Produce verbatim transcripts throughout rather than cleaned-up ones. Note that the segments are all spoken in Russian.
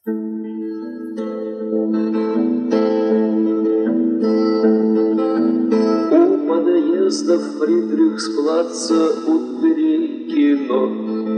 У подъезда Фридрихсплаца у дверей кино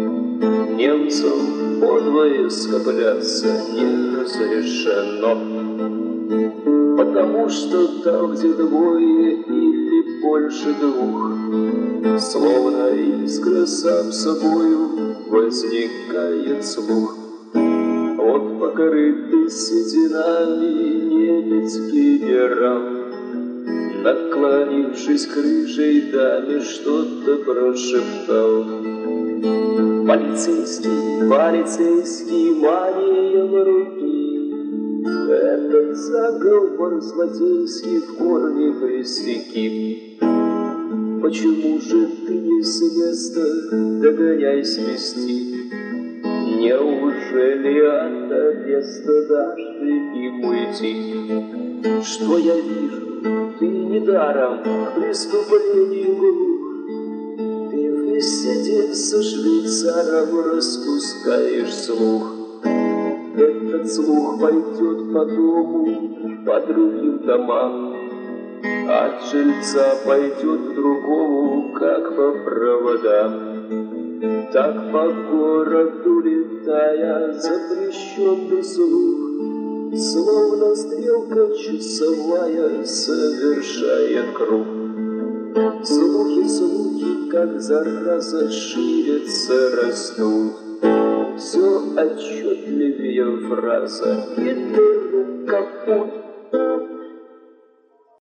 немцам подвое скопляться не разрешено, потому что там, где двое или больше двух, словно искра сам собою возникает слух. Вот покрытый сединами немец генерал, наклонившись крышей даме, что-то прошептал. Полицейский, полицейский, манием руки, этот заговор злодейский в корне пресеки. Почему же ты не с места догоняй свести? Неужели от ареста дашь ты им уйти? Что я вижу, ты недаром к преступлению глух. Ты вместе со швейцаром распускаешь слух. Этот слух пойдет по дому, по другим домам, от жильца пойдет к другому, как по проводам. Так по городу летая запрещенный слух, словно стрелка часовая совершает круг. Слухи, слухи, как зараза, ширятся, растут. Все отчетливее фраза: Гитлеру капут.